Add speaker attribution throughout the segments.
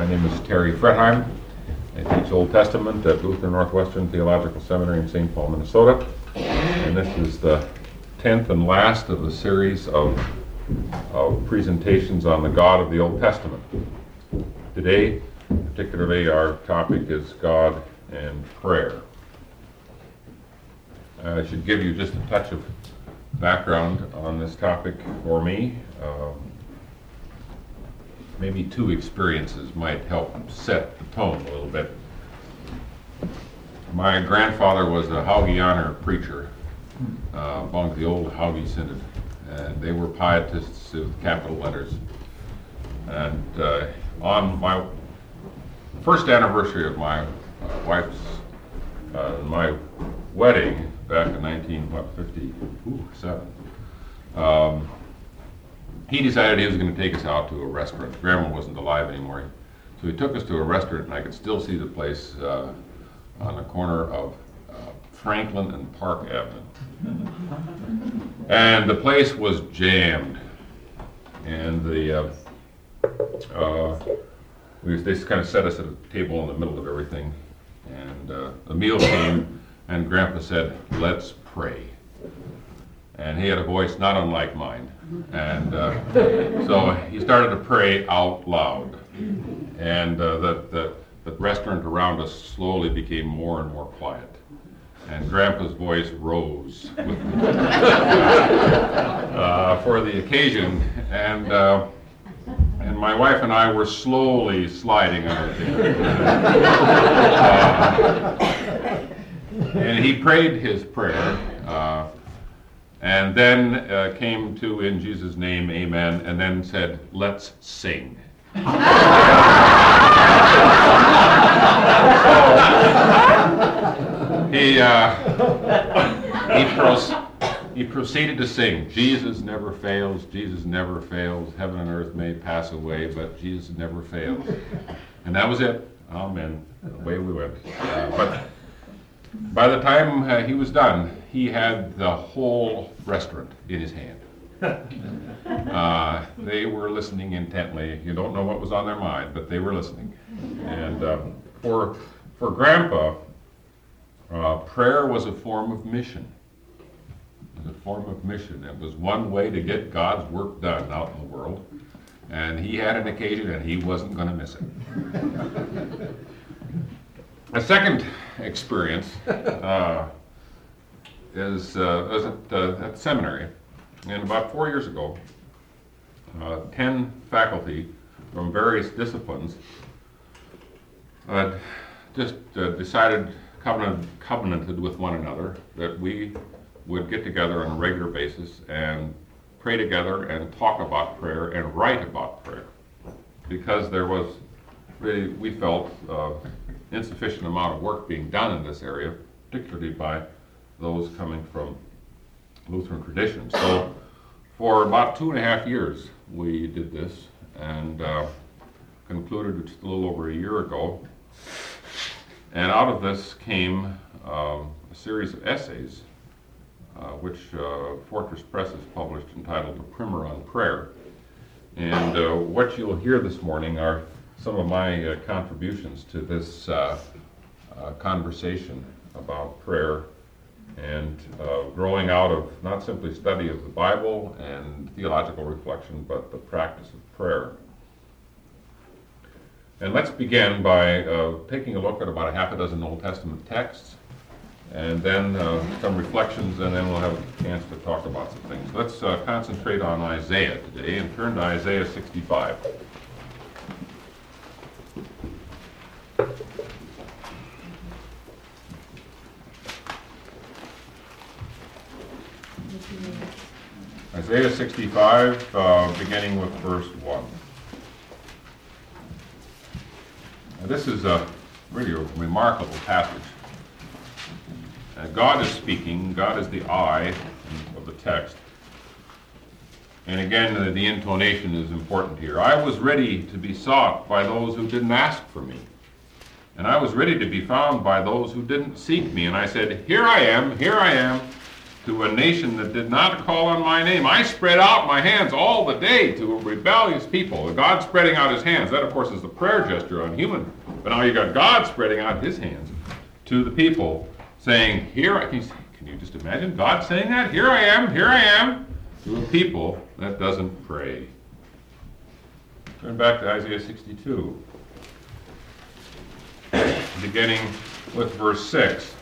Speaker 1: My name is Terry Fretheim. I teach Old Testament at Luther Northwestern Theological Seminary in St. Paul, Minnesota. And this is the 10th and last of a series of presentations on the God of the Old Testament. Today, particularly, our topic is God and prayer. I should give you just a touch of background on this topic for me. Maybe two experiences might help set the tone a little bit. My grandfather was a Haugianer preacher, belonged to the old Haugie Synod, and they were pietists with capital letters. And on my first anniversary of my wife's my wedding back in 1957, he decided he was going to take us out to a restaurant. Grandma wasn't alive anymore, so he took us to a restaurant, and I could still see the place on the corner of Franklin and Park Avenue. And the place was jammed, and they kind of set us at a table in the middle of everything, and the meal came, and Grandpa said, "Let's pray." And he had a voice not unlike mine, and so he started to pray out loud, and the restaurant around us slowly became more and more quiet, and Grandpa's voice rose for the occasion, and my wife and I were slowly sliding under the and he prayed his prayer. And then came to "In Jesus' name, amen," and then said, "Let's sing." He proceeded to sing, "Jesus never fails, Jesus never fails, heaven and earth may pass away, but Jesus never fails." And that was it. Amen. Away we went. But by the time he was done, he had the whole restaurant in his hand. They were listening intently. You don't know what was on their mind, but they were listening. And for Grandpa, prayer was a form of mission. It was a form of mission. It was one way to get God's work done out in the world. And he had an occasion, and he wasn't going to miss it. A second experience is at seminary, and about 4 years ago, 10 faculty from various disciplines just decided, covenanted with one another, that we would get together on a regular basis and pray together and talk about prayer and write about prayer, because there was really, we felt, insufficient amount of work being done in this area, particularly by those coming from Lutheran tradition. So for about 2.5 years we did this, and concluded just a little over a year ago. And out of this came a series of essays which Fortress Press has published, entitled "A Primer on Prayer." And what you'll hear this morning are some of my contributions to this conversation about prayer, and growing out of not simply study of the Bible and theological reflection, but the practice of prayer. And let's begin by taking a look at about a half a dozen Old Testament texts, and then some reflections, and then we'll have a chance to talk about some things. Let's concentrate on Isaiah today, and turn to Isaiah 65. Isaiah 65, beginning with verse 1. Now, this is really a remarkable passage. God is speaking. God is the I of the text. And again, the intonation is important here. "I was ready to be sought by those who didn't ask for me. And I was ready to be found by those who didn't seek me. And I said, here I am, to a nation that did not call on my name. I spread out my hands all the day to a rebellious people. God spreading out his hands. That, of course, is the prayer gesture on human. But now you got God spreading out his hands to the people, saying, can you just imagine God saying that? Here I am, to a people that doesn't pray. Turn back to Isaiah 62, beginning with verse 6.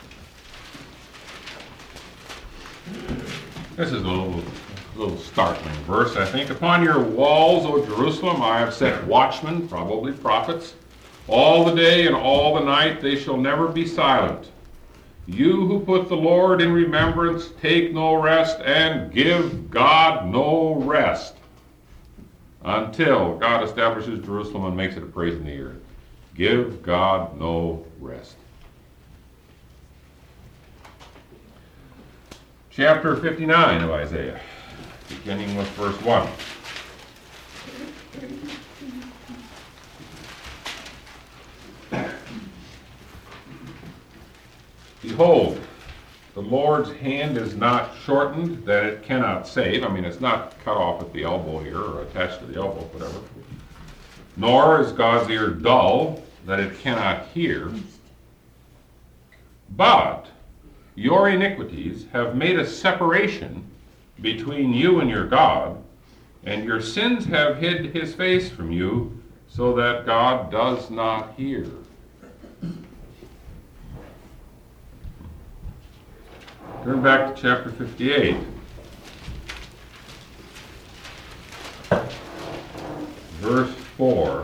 Speaker 1: This is a little startling verse, I think. Upon your walls, O Jerusalem, I have set watchmen, probably prophets, all the day and all the night. They shall never be silent. You who put the Lord in remembrance, take no rest, and give God no rest, until God establishes Jerusalem and makes it a praise in the earth. Give God no rest. Chapter 59 of Isaiah, beginning with verse 1. Behold, the Lord's hand is not shortened that it cannot save. I mean, it's not cut off at the elbow here or attached to the elbow, whatever. Nor is God's ear dull that it cannot hear. But your iniquities have made a separation between you and your God, and your sins have hid his face from you, so that God does not hear. Turn back to chapter 58. Verse 4.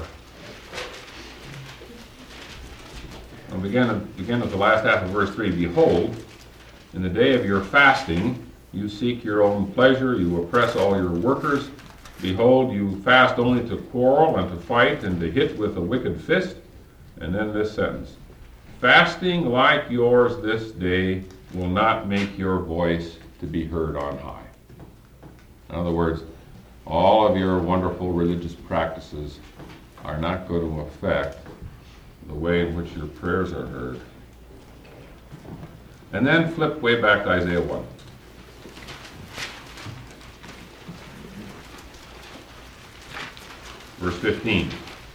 Speaker 1: I'll begin with the last half of verse 3. Behold, in the day of your fasting, you seek your own pleasure, you oppress all your workers. Behold, you fast only to quarrel and to fight and to hit with a wicked fist. And then this sentence. Fasting like yours this day will not make your voice to be heard on high. In other words, all of your wonderful religious practices are not going to affect the way in which your prayers are heard. And then flip way back to Isaiah 1. Verse 15.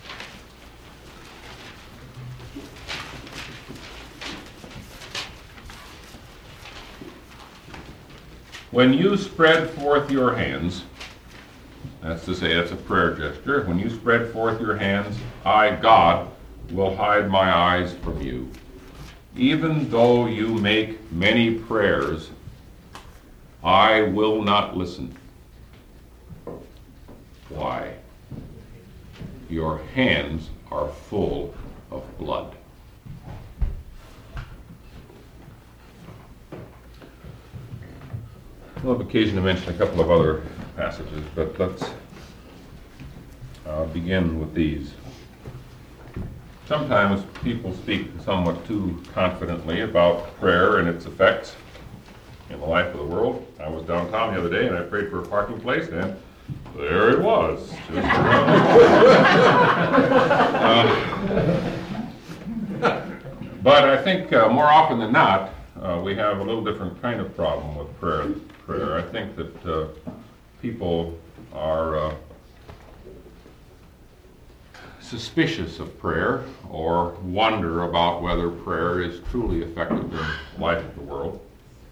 Speaker 1: When you spread forth your hands, that's to say, that's a prayer gesture. When you spread forth your hands, I, God, will hide my eyes from you. Even though you make many prayers, I will not listen. Why? Your hands are full of blood. We'll have occasion to mention a couple of other passages, but let's begin with these. Sometimes people speak somewhat too confidently about prayer and its effects in the life of the world. I was downtown the other day and I prayed for a parking place, and there it was. Just but I think more often than not, we have a little different kind of problem with prayer. I think that people are suspicious of prayer or wonder about whether prayer is truly effective in the life of the world.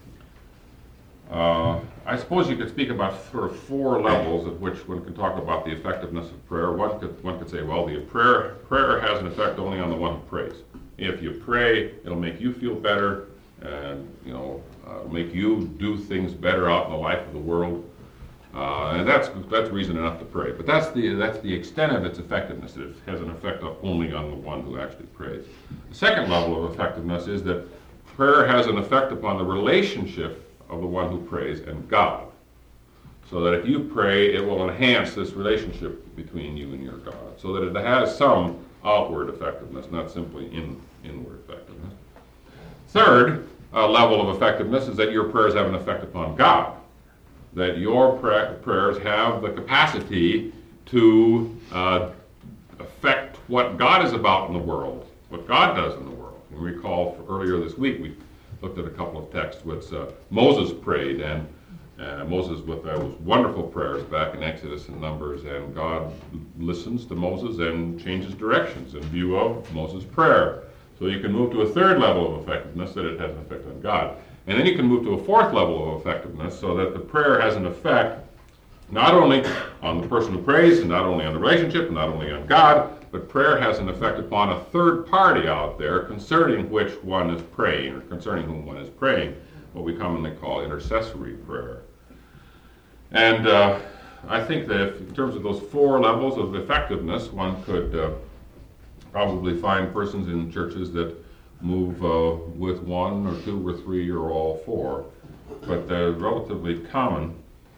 Speaker 1: I suppose you could speak about sort of four levels at which one can talk about the effectiveness of prayer. One could say, well, prayer has an effect only on the one who prays. If you pray, it'll make you feel better, and make you do things better out in the life of the world, and that's reason enough to pray. But that's the extent of its effectiveness. It has an effect only on the one who actually prays. The second level of effectiveness is that prayer has an effect upon the relationship of the one who prays and God, so that if you pray, it will enhance this relationship between you and your God, so that it has some outward effectiveness, not simply inward effectiveness. Third level of effectiveness is that your prayers have an effect upon God, that your prayers have the capacity to affect what God is about in the world, what God does in the world. And recall earlier this week we looked at a couple of texts which Moses prayed, and Moses with those wonderful prayers back in Exodus and Numbers, and God listens to Moses and changes directions in view of Moses' prayer. So you can move to a third level of effectiveness that it has an effect on God. And then you can move to a fourth level of effectiveness so that the prayer has an effect not only on the person who prays, and not only on the relationship, and not only on God, but prayer has an effect upon a third party out there concerning which one is praying, or concerning whom one is praying, what we commonly call intercessory prayer. And I think that in terms of those four levels of effectiveness, one could probably find persons in churches that move with one or two or three or all four. But they're relatively common,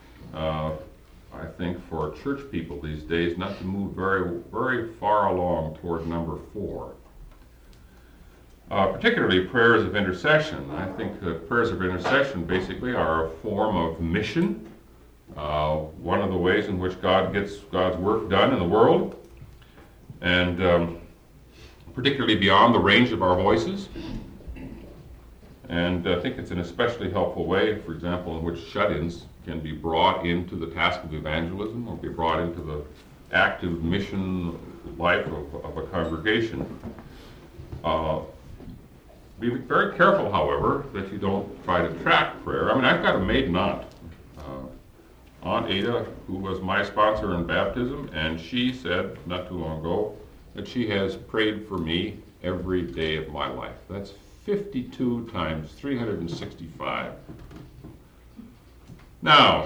Speaker 1: I think, for church people these days not to move very, very far along toward number four. Particularly prayers of intercession. I think that prayers of intercession basically are a form of mission. One of the ways in which God gets God's work done in the world, and particularly beyond the range of our voices. And I think it's an especially helpful way, for example, in which shut-ins can be brought into the task of evangelism, or be brought into the active mission life of a congregation. Be very careful, however, that you don't try to track prayer. I mean, I've got a maiden aunt, Aunt Ada, who was my sponsor in baptism, and she said not too long ago that she has prayed for me every day of my life. That's 52 times 365. Now,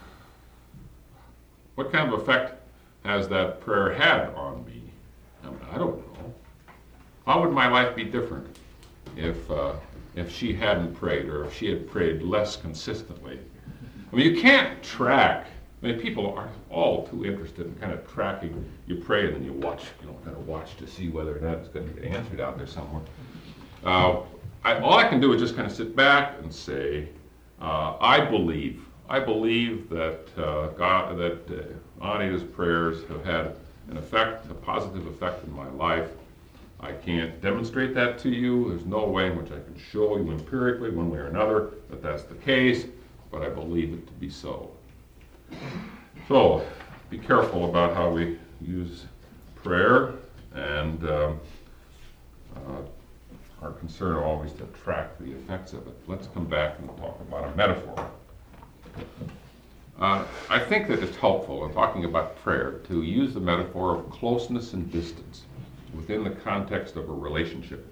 Speaker 1: what kind of effect has that prayer had on me? I mean, I don't know. How would my life be different if she hadn't prayed, or if she had prayed less consistently? I mean, you can't track. I mean, people are all too interested in kind of tracking. You pray and then you watch, kind of watch to see whether or not it's going to get answered out there somewhere. All I can do is just kind of sit back and say, I believe that Aunt Ada's prayers have had an effect, a positive effect in my life. I can't demonstrate that to you. There's no way in which I can show you empirically, one way or another, that that's the case, but I believe it to be so. So, be careful about how we use prayer, and our concern always to track the effects of it. Let's come back and talk about a metaphor. I think that it's helpful in talking about prayer to use the metaphor of closeness and distance within the context of a relationship.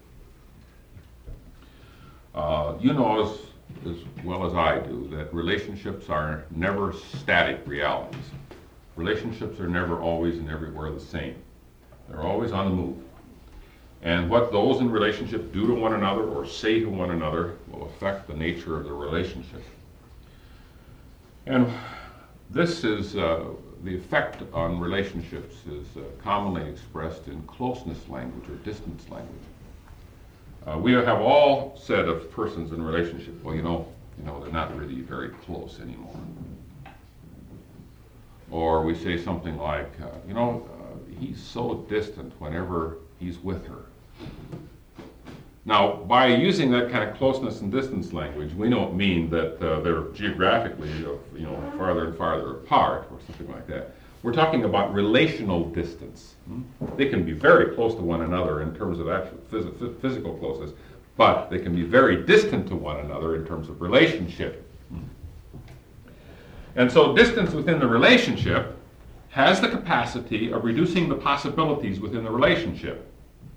Speaker 1: You know as well as I do that relationships are never static realities. Relationships are never always and everywhere the same. They're always on the move. And what those in relationship do to one another or say to one another will affect the nature of the relationship. And this is the effect on relationships is commonly expressed in closeness language or distance language. We have all said of persons in relationship, well, they're not really very close anymore. Or we say something like, he's so distant whenever he's with her. Now, by using that kind of closeness and distance language, we don't mean that they're geographically, farther and farther apart or something like that. We're talking about relational distance. They can be very close to one another in terms of actual physical closeness, but they can be very distant to one another in terms of relationship. And so distance within the relationship has the capacity of reducing the possibilities within the relationship.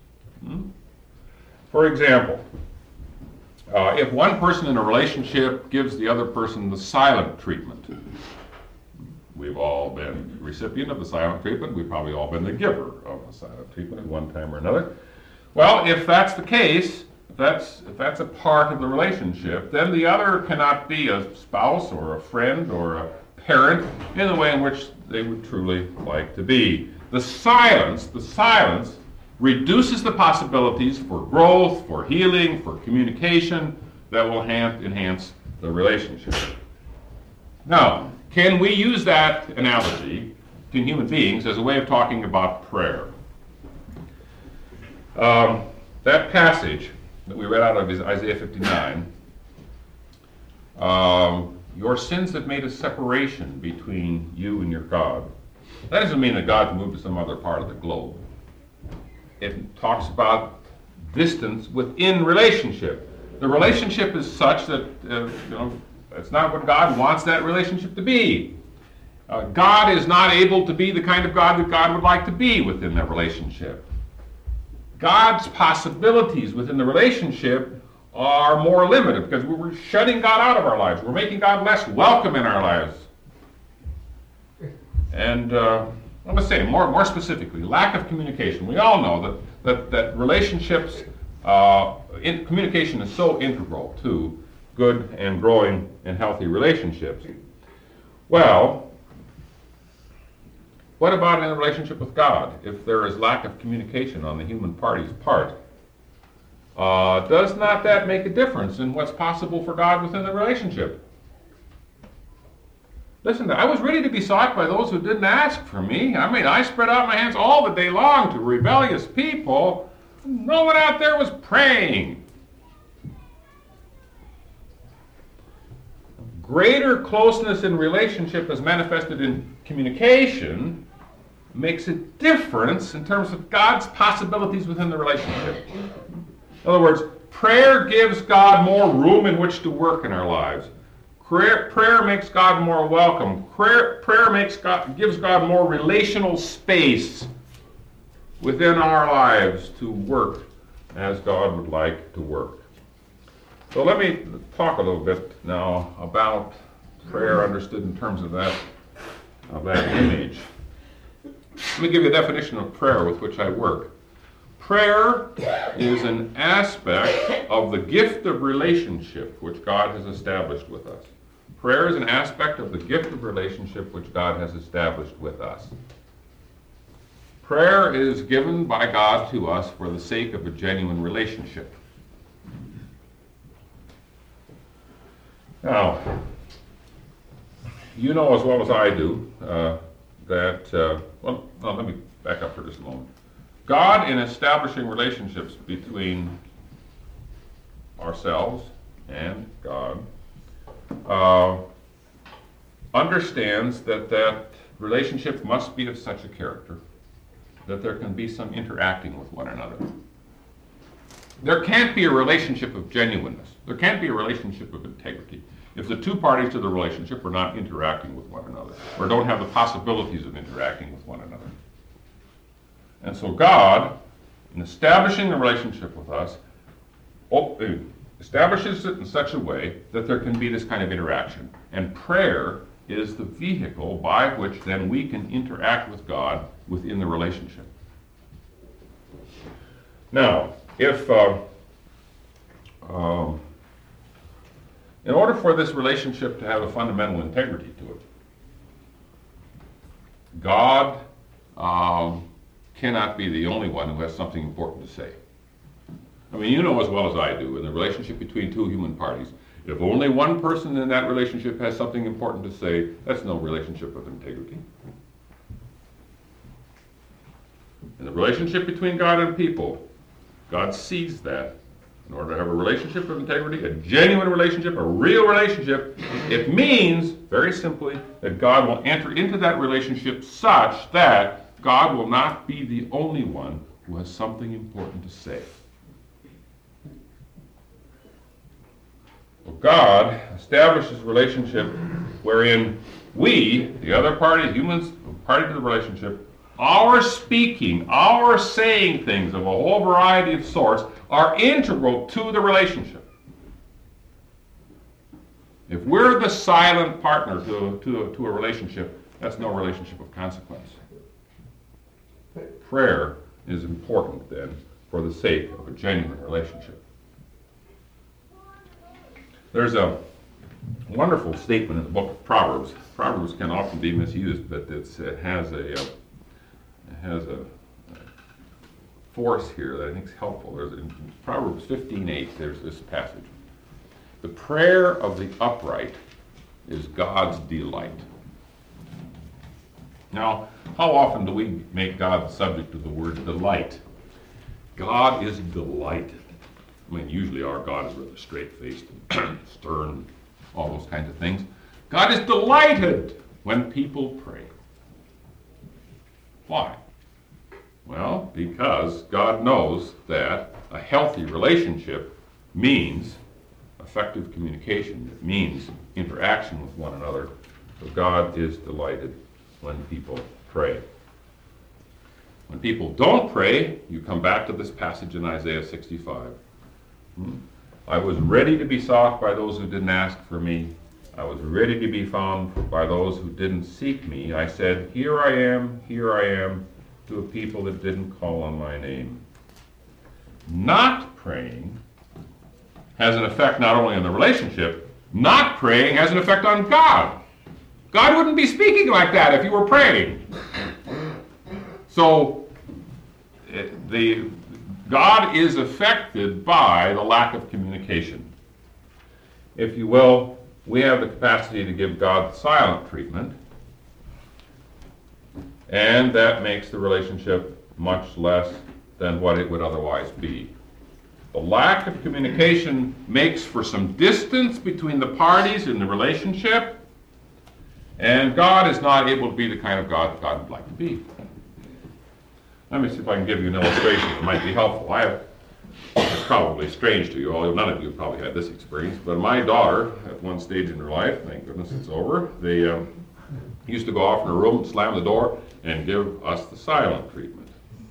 Speaker 1: For example, if one person in a relationship gives the other person the silent treatment, we've all been the recipient of the silent treatment. We've probably all been the giver of the silent treatment at one time or another. Well, if that's the case, if that's a part of the relationship, then the other cannot be a spouse or a friend or a parent in the way in which they would truly like to be. The silence reduces the possibilities for growth, for healing, for communication that will enhance the relationship. Now, can we use that analogy to human beings as a way of talking about prayer? That passage that we read out of Isaiah 59 Your sins have made a separation between you and your God. That doesn't mean that God's moved to some other part of the globe. It talks about distance within relationship. The relationship is such that it's not what God wants that relationship to be. God is not able to be the kind of God that God would like to be within that relationship. God's possibilities within the relationship are more limited because we're shutting God out of our lives. We're making God less welcome in our lives. And I'm going to say more specifically, lack of communication. We all know that relationships, communication is so integral to good and growing and healthy relationships. Well, what about in a relationship with God? If there is lack of communication on the human party's part, does not that make a difference in what's possible for God within the relationship? Listen, I was ready to be sought by those who didn't ask for me. I mean, I spread out my hands all the day long to rebellious people. No one out there was praying. Greater closeness in relationship as manifested in communication makes a difference in terms of God's possibilities within the relationship. In other words, prayer gives God more room in which to work in our lives. Prayer makes God more welcome. Prayer gives God more relational space within our lives to work as God would like to work. So let me talk a little bit now about prayer understood in terms of that image. Let me give you a definition of prayer with which I work. Prayer is an aspect of the gift of relationship which God has established with us. Prayer is an aspect of the gift of relationship which God has established with us. Prayer is given by God to us for the sake of a genuine relationship. Now, you know as well as I do let me back up for just a moment. God, in establishing relationships between ourselves and God, understands that relationship must be of such a character that there can be some interacting with one another. There can't be a relationship of genuineness. There can't be a relationship of integrity if the two parties to the relationship are not interacting with one another or don't have the possibilities of interacting with one another. And so God, in establishing the relationship with us, establishes it in such a way that there can be this kind of interaction. And prayer is the vehicle by which then we can interact with God within the relationship. Now, if in order for this relationship to have a fundamental integrity to it, God cannot be the only one who has something important to say. I mean, you know as well as I do, in the relationship between two human parties, if only one person in that relationship has something important to say, that's no relationship of integrity. In the relationship between God and people, God sees that. In order to have a relationship of integrity, a genuine relationship, a real relationship, it means, very simply, that God will enter into that relationship such that God will not be the only one who has something important to say. Well, God establishes a relationship wherein we, the other party, humans, party to the relationship, our speaking, our saying things of a whole variety of sorts are integral to the relationship. If we're the silent partner to a relationship, that's no relationship of consequence. Prayer is important then for the sake of a genuine relationship. There's a wonderful statement in the book of Proverbs. Proverbs can often be misused, but it has a force here that I think is helpful. In Proverbs 15:8, there's this passage. The prayer of the upright is God's delight. Now, how often do we make God the subject of the word delight? God is delighted. I mean, usually our God is rather straight-faced and stern. all those kinds of things. God is delighted when people pray. Why? Well, because God knows that a healthy relationship means effective communication. It means interaction with one another. So God is delighted when people pray. When people don't pray, you come back to this passage in Isaiah 65. I was ready to be sought by those who didn't ask for me. I was ready to be found by those who didn't seek me. I said, here I am, to a people that didn't call on my name. Not praying has an effect not only on the relationship, not praying has an effect on God. God wouldn't be speaking like that if you were praying. So, God is affected by the lack of communication. If you will, we have the capacity to give God silent treatment, and that makes the relationship much less than what it would otherwise be. The lack of communication makes for some distance between the parties in the relationship, and God is not able to be the kind of God that God would like to be. Let me see if I can give you an illustration that might be helpful. It's probably strange to you, although none of you have probably had this experience, but my daughter, at one stage in her life, thank goodness it's over, they used to go off in her room, slam the door, and give us the silent treatment.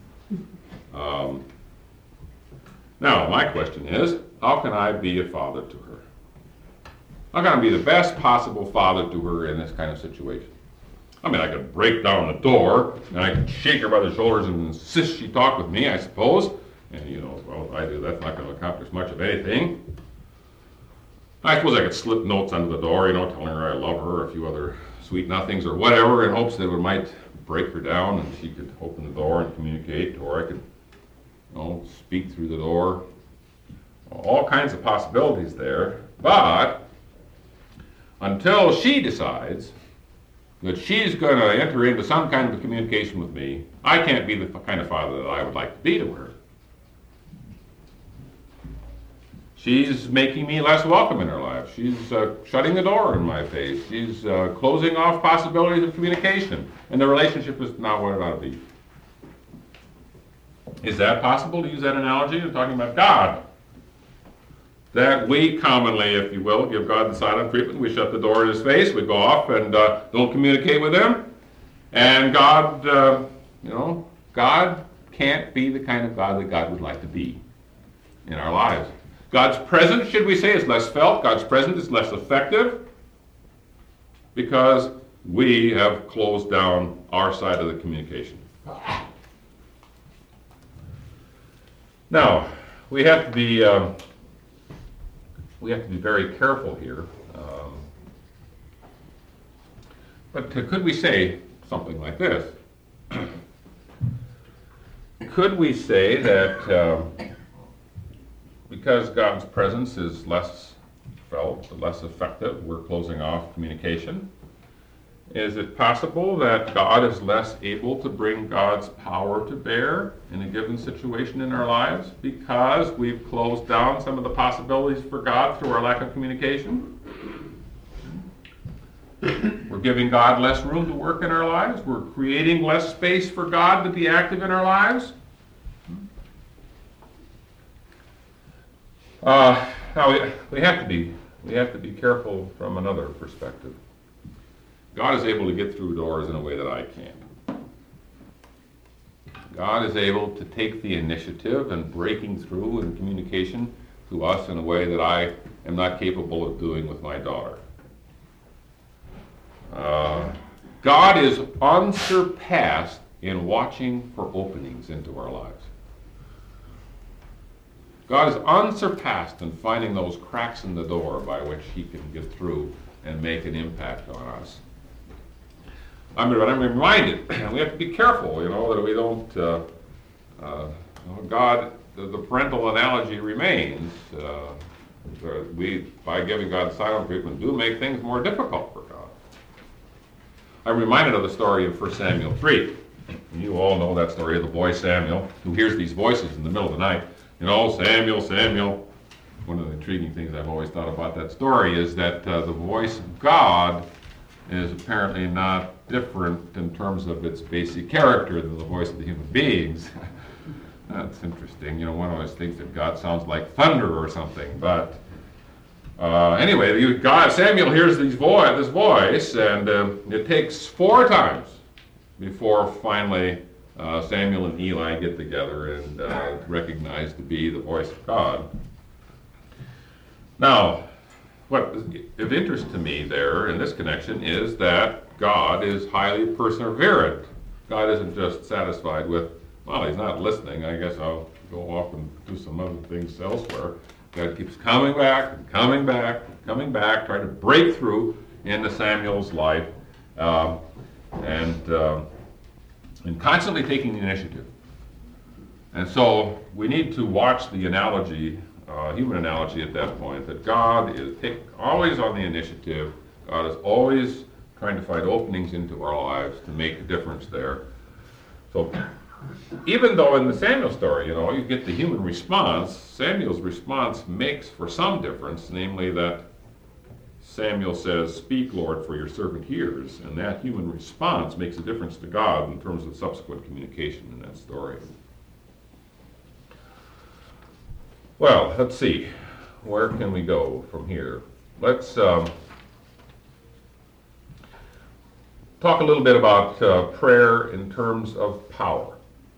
Speaker 1: Now, my question is, how can I be a father to her? How can I be the best possible father to her in this kind of situation? I mean, I could break down the door, and I could shake her by the shoulders and insist she talk with me, I suppose. And, well, I do, that's not going to accomplish much of anything. I suppose I could slip notes under the door, telling her I love her, or a few other sweet nothings or whatever, in hopes that it might break her down and she could open the door and communicate, or I could, speak through the door. All kinds of possibilities there, but until she decides that she's going to enter into some kind of a communication with me, I can't be the kind of father that I would like to be to her. She's making me less welcome in her life. She's shutting the door in my face. She's closing off possibilities of communication. And the relationship is not what it ought to be. Is that possible, to use that analogy? I'm talking about God. That we commonly, if you will, give God the silent treatment. We shut the door in his face. We go off and don't communicate with him. And God, God can't be the kind of God that God would like to be in our lives. God's presence, should we say, is less felt. God's presence is less effective because we have closed down our side of the communication. Now, we have to be very careful here. But could we say something like this? Could we say that because God's presence is less felt, less effective, we're closing off communication? Is it possible that God is less able to bring God's power to bear in a given situation in our lives because we've closed down some of the possibilities for God through our lack of communication? We're giving God less room to work in our lives. We're creating less space for God to be active in our lives. Now we have to be careful from another perspective. God is able to get through doors in a way that I can't. God is able to take the initiative and breaking through in communication to us in a way that I am not capable of doing with my daughter. God is unsurpassed in watching for openings into our lives. God is unsurpassed in finding those cracks in the door by which he can get through and make an impact on us. I'm reminded, we have to be careful, that we don't, God, the parental analogy remains. We, by giving God silent treatment, do make things more difficult for God. I'm reminded of the story of 1 Samuel 3. You all know that story of the boy Samuel, who hears these voices in the middle of the night. Samuel, Samuel. one of the intriguing things I've always thought about that story is that the voice of God is apparently not different in terms of its basic character than the voice of the human beings. That's interesting. One always thinks that God sounds like thunder or something, but anyway, Samuel hears this voice, and it takes 4 times before finally Samuel and Eli get together and recognize to be the voice of God. Now, what is of interest to me there in this connection is that God is highly perseverant. God isn't just satisfied with, well, he's not listening, I guess I'll go off and do some other things elsewhere. God keeps coming back and coming back and coming back, trying to break through into Samuel's life, and constantly taking the initiative. And so we need to watch the analogy, human analogy at that point, that God is always on the initiative. God is always trying to find openings into our lives to make a difference there. So even though in the Samuel story, you get the human response, Samuel's response makes for some difference, namely that Samuel says, "Speak, Lord, for your servant hears," and that human response makes a difference to God in terms of subsequent communication in that story. Well, let's see. Where can we go from here? Let's talk a little bit about prayer in terms of power.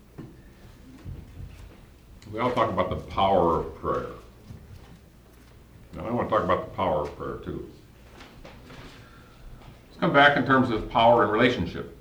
Speaker 1: We all talk about the power of prayer. Now, I want to talk about the power of prayer too. Let's come back in terms of power and relationship.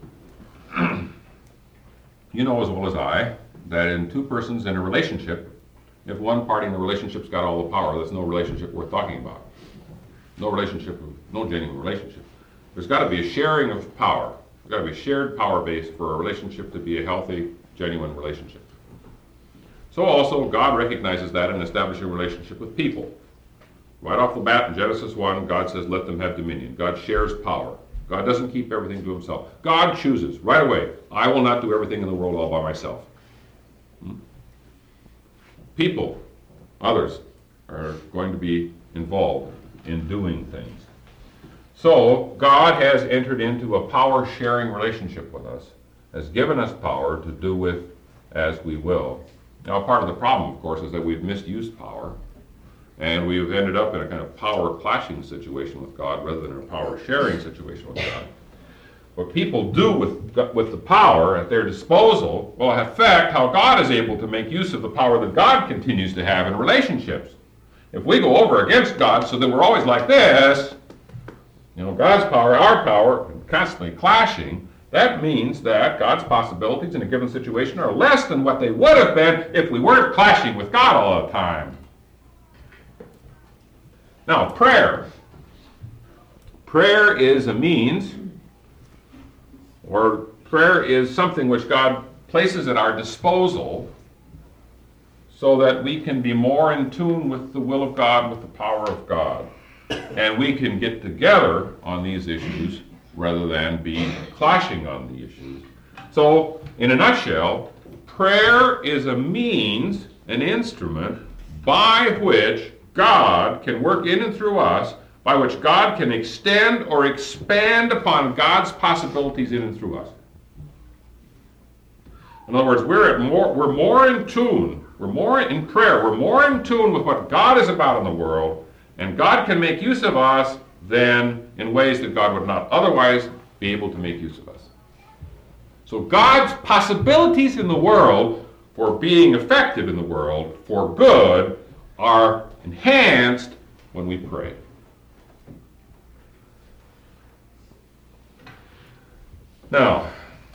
Speaker 1: You know as well as I that in 2 persons in a relationship, if one party in the relationship's got all the power, there's no relationship worth talking about. No genuine relationship. There's got to be a sharing of power. There's got to be a shared power base for a relationship to be a healthy, genuine relationship. So also, God recognizes that in establishing a relationship with people. Right off the bat in Genesis 1, God says, let them have dominion. God shares power. God doesn't keep everything to himself. God chooses right away, I will not do everything in the world all by myself. People, others, are going to be involved in doing things. So, God has entered into a power-sharing relationship with us, has given us power to do with as we will. Now, part of the problem, of course, is that we've misused power, and we've ended up in a kind of power-clashing situation with God rather than a power-sharing situation with God. What people do with the power at their disposal will affect how God is able to make use of the power that God continues to have in relationships. If we go over against God so that we're always like this, God's power, our power, constantly clashing, that means that God's possibilities in a given situation are less than what they would have been if we weren't clashing with God all the time. Now, prayer. Prayer is a means, or prayer is something which God places at our disposal so that we can be more in tune with the will of God, with the power of God. And we can get together on these issues rather than be clashing on the issues. So, in a nutshell, prayer is a means, an instrument, by which God can work in and through us, by which God can extend or expand upon God's possibilities in and through us. In other words, we're more in tune, we're more in prayer, we're more in tune with what God is about in the world, and God can make use of us then in ways that God would not otherwise be able to make use of us. So God's possibilities in the world for being effective in the world, for good, are enhanced when we pray. Now,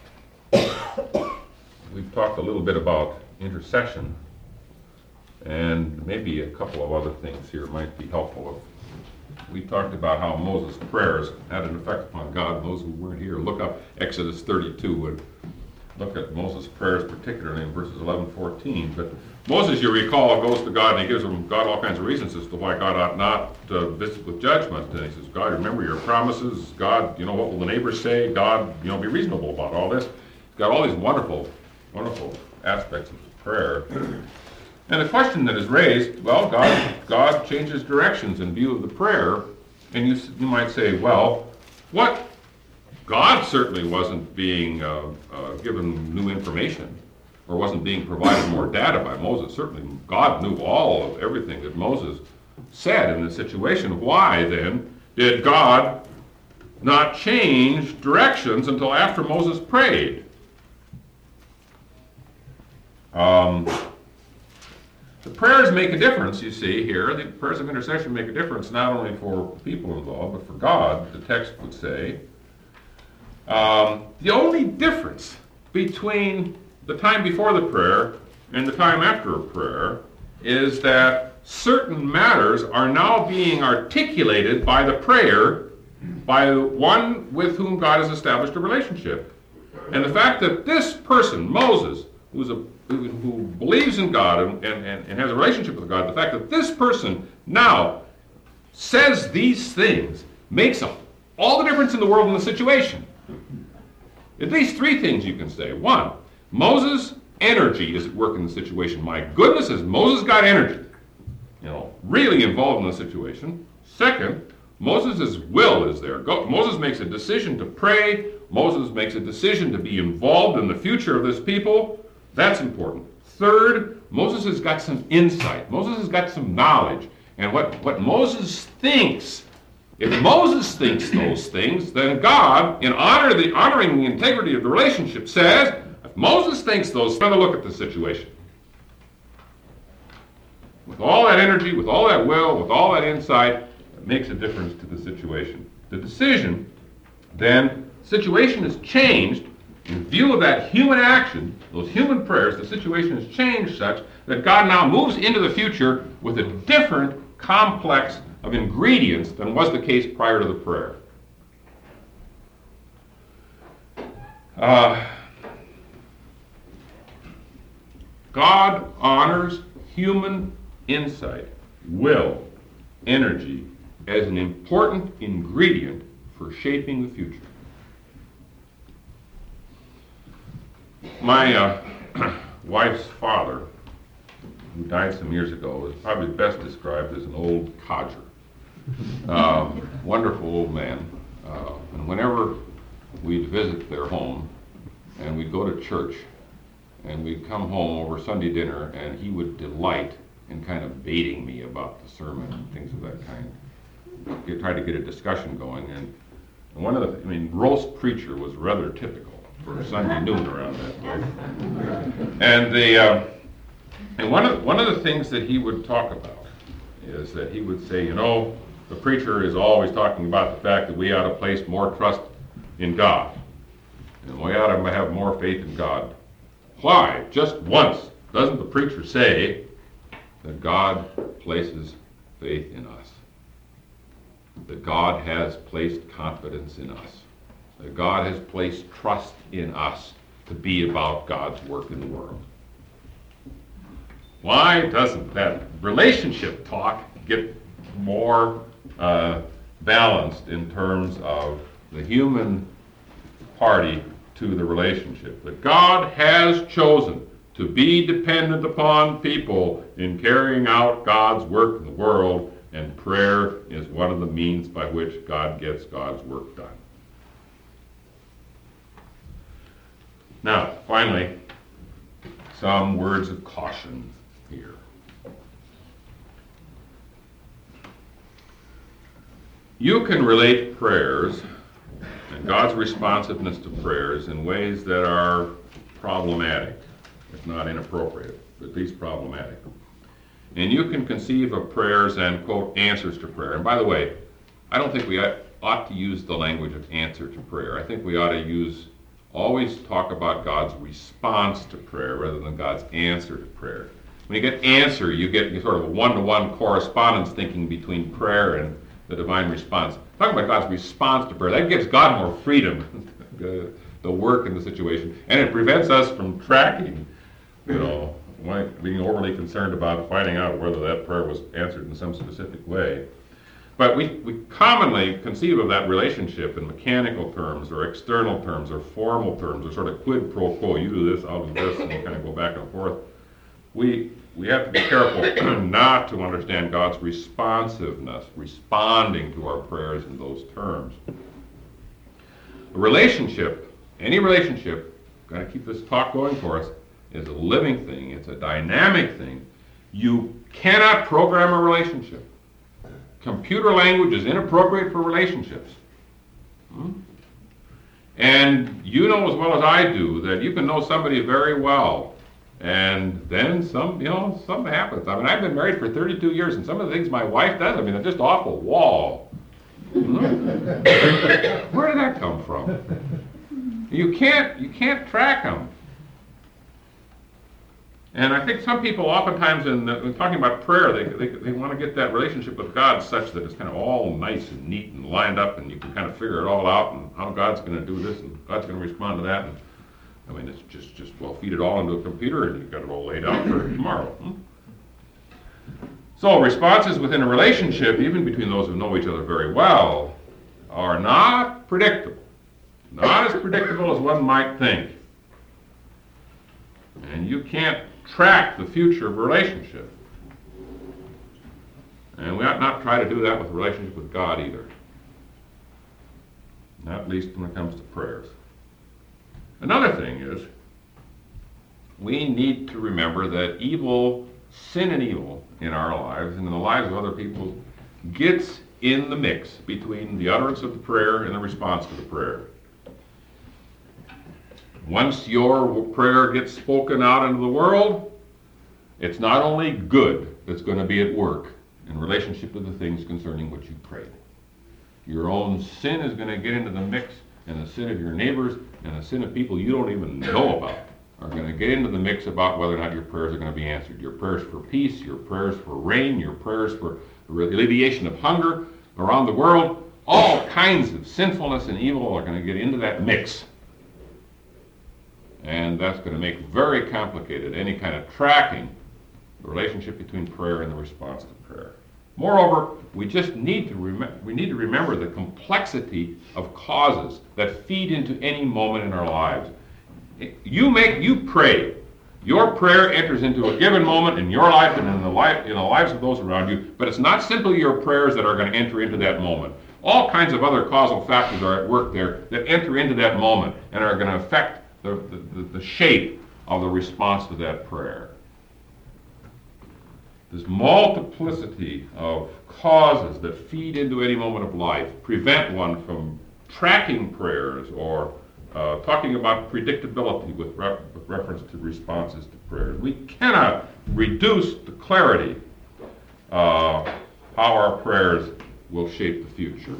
Speaker 1: we've talked a little bit about intercession, and maybe a couple of other things here might be helpful. We talked about how Moses' prayers had an effect upon God. Those who weren't here, look up Exodus 32 and look at Moses' prayers, particularly in verses 11-14. But Moses, you recall, goes to God and he gives God all kinds of reasons as to why God ought not to visit with judgment. And he says, God, remember your promises. God, what will the neighbors say? God, be reasonable about all this. He's got all these wonderful, wonderful aspects of his prayer. And the question that is raised, well, God changes directions in view of the prayer, and you might say, well, what? God certainly wasn't being given new information, or wasn't being provided more data by Moses. Certainly God knew all of everything that Moses said in this situation. Why then did God not change directions until after Moses prayed? The prayers make a difference, you see here. The prayers of intercession make a difference not only for people involved, but for God, the text would say. The only difference between the time before the prayer and the time after a prayer is that certain matters are now being articulated by the prayer by one with whom God has established a relationship. And the fact that this person, Moses, who believes in God and has a relationship with God, the fact that this person now says these things makes all the difference in the world in the situation. At least three things you can say. One, Moses' energy is at work in the situation. My goodness, has Moses got energy? Really involved in the situation. Second, Moses' will is there. Moses makes a decision to pray. Moses makes a decision to be involved in the future of this people. That's important. Third, Moses has got some insight. Moses has got some knowledge. And what Moses thinks, if Moses thinks those things, then God, in honoring the integrity of the relationship, says, if Moses thinks those, another look at the situation. With all that energy, with all that will, with all that insight, it makes a difference to the situation. The decision, then, situation is changed in view of that human action, those human prayers. The situation has changed such that God now moves into the future with a different complex of ingredients than was the case prior to the prayer. God honors human insight, will, energy as an important ingredient for shaping the future. My wife's father, who died some years ago, is probably best described as an old codger. Wonderful old man. And whenever we'd visit their home, and we'd go to church, and we'd come home over Sunday dinner, and he would delight in kind of baiting me about the sermon and things of that kind. He tried to get a discussion going, and roast preacher was rather typical for Sunday noon around that place. And one of the things that he would talk about is that he would say, the preacher is always talking about the fact that we ought to place more trust in God, and we ought to have more faith in God. Why? Just once doesn't the preacher say that God places faith in us, that God has placed confidence in us, that God has placed trust in us to be about God's work in the world? Why doesn't that relationship talk get more balanced in terms of the human party to the relationship? That God has chosen to be dependent upon people in carrying out God's work in the world, and prayer is one of the means by which God gets God's work done. Now, finally, some words of caution here. You can relate prayers and God's responsiveness to prayers in ways that are problematic, if not inappropriate, but at least problematic. And you can conceive of prayers and, quote, answers to prayer. And by the way, I don't think we ought to use the language of answer to prayer. I think we ought to always talk about God's response to prayer rather than God's answer to prayer. When you get answer, you get sort of a one-to-one correspondence thinking between prayer and the divine response. Talking about God's response to prayer, that gives God more freedom to work in the situation, and it prevents us from tracking, being overly concerned about finding out whether that prayer was answered in some specific way. But we commonly conceive of that relationship in mechanical terms or external terms or formal terms, or sort of quid pro quo. You do this, I'll do this, and we kind of go back and forth. We we have to be careful not to understand God's responsiveness, responding to our prayers in those terms. A relationship, any relationship, got to keep this talk going for us, is a living thing. It's a dynamic thing. You cannot program a relationship. Computer language is inappropriate for relationships. And you know as well as I do that you can know somebody very well, and then something happens. I mean, I've been married for 32 years, and some of the things my wife does, I mean, they're just off the wall. Where did that come from? You can't track them. And I think some people oftentimes in talking about prayer, they want to get that relationship with God such that it's kind of all nice and neat and lined up, and you can kind of figure it all out, and how God's going to do this, and God's going to respond to that. And I mean, it's just well, feed it all into a computer, and you've got it all laid out for tomorrow. So responses within a relationship, even between those who know each other very well, are not predictable. Not as predictable as one might think. And you can't track the future of a relationship. And we ought not try to do that with a relationship with God either. Not at least when it comes to prayers. Another thing is, we need to remember that sin and evil in our lives and in the lives of other people gets in the mix between the utterance of the prayer and the response to the prayer. Once your prayer gets spoken out into the world, it's not only good that's going to be at work in relationship to the things concerning which you prayed. Your own sin is going to get into the mix, and the sin of your neighbors and the sin of people you don't even know about are going to get into the mix about whether or not your prayers are going to be answered. Your prayers for peace, your prayers for rain, your prayers for alleviation of hunger around the world, all kinds of sinfulness and evil are going to get into that mix. And that's going to make very complicated any kind of tracking the relationship between prayer and the response to prayer. Moreover, we just need to remember the complexity of causes that feed into any moment in our lives. You pray. Your prayer enters into a given moment in your life and in the lives of those around you, but it's not simply your prayers that are going to enter into that moment. All kinds of other causal factors are at work there that enter into that moment and are going to affect the shape of the response to that prayer. This multiplicity of causes that feed into any moment of life prevent one from tracking prayers or talking about predictability with reference to responses to prayers. We cannot reduce the clarity how our prayers will shape the future.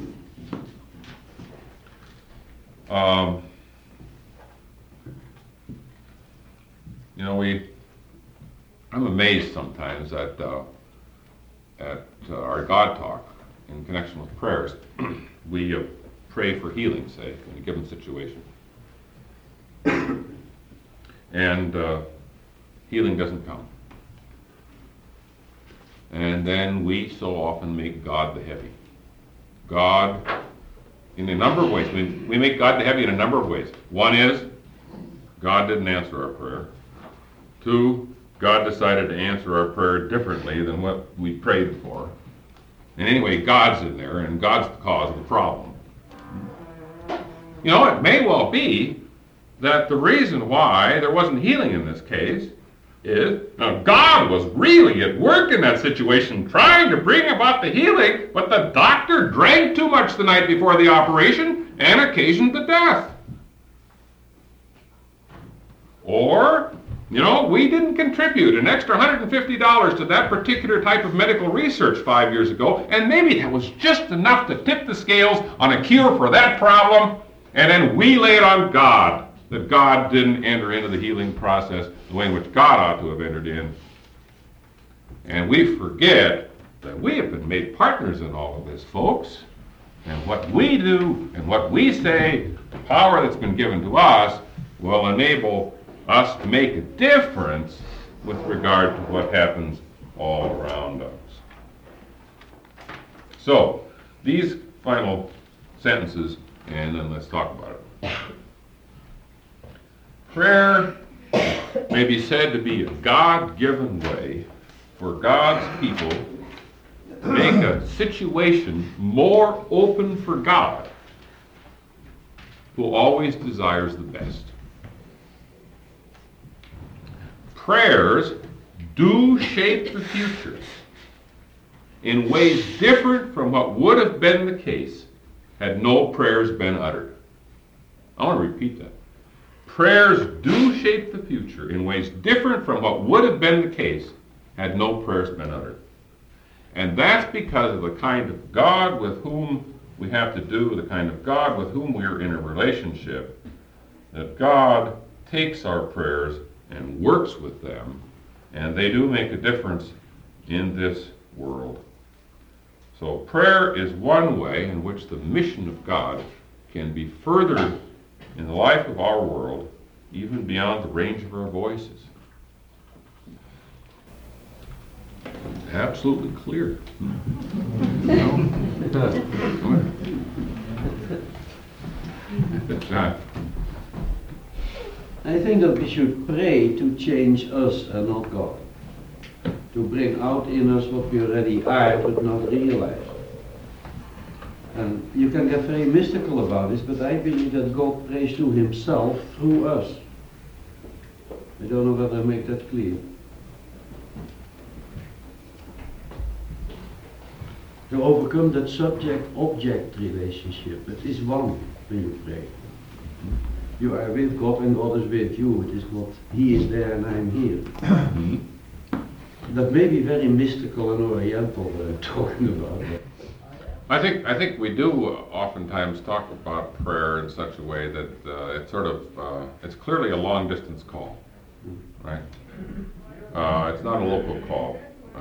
Speaker 1: I'm amazed sometimes at our God talk in connection with prayers. We pray for healing, say, in a given situation. And healing doesn't come. And then we so often make God the heavy. God, in a number of ways, we make God the heavy in a number of ways. One is, God didn't answer our prayer. Two, God decided to answer our prayer differently than what we prayed for. And anyway, God's in there, and God's the cause of the problem. It may well be that the reason why there wasn't healing in this case is God was really at work in that situation trying to bring about the healing, but the doctor drank too much the night before the operation and occasioned the death. Or, we didn't contribute an extra $150 to that particular type of medical research 5 years ago, and maybe that was just enough to tip the scales on a cure for that problem, and then we lay it on God, that God didn't enter into the healing process the way in which God ought to have entered in. And we forget that we have been made partners in all of this, folks. And what we do and what we say, the power that's been given to us, will enable us to make a difference with regard to what happens all around us. So, these final sentences, and then let's talk about it. Prayer may be said to be a God-given way for God's people to make a situation more open for God, who always desires the best. Prayers do shape the future in ways different from what would have been the case had no prayers been uttered. I want to repeat that. Prayers do shape the future in ways different from what would have been the case had no prayers been uttered. And that's because of the kind of God with whom we have to do, the kind of God with whom we are in a relationship, that God takes our prayers and works with them, and they do make a difference in this world. So prayer is one way in which the mission of God can be furthered in the life of our world, even beyond the range of our voices. Absolutely clear.
Speaker 2: I think that we should pray to change us and not God. To bring out in us what we already are but not realize. And you can get very mystical about this, but I believe that God prays to himself through us. I don't know whether I make that clear. To overcome that subject-object relationship, it is one when you pray. You are with God and God is with you. It is not he is there and I'm here. That may be very mystical and oriental that I'm talking about.
Speaker 1: I think we do oftentimes talk about prayer in such a way that it's sort of it's clearly a long distance call, right? It's not a local call,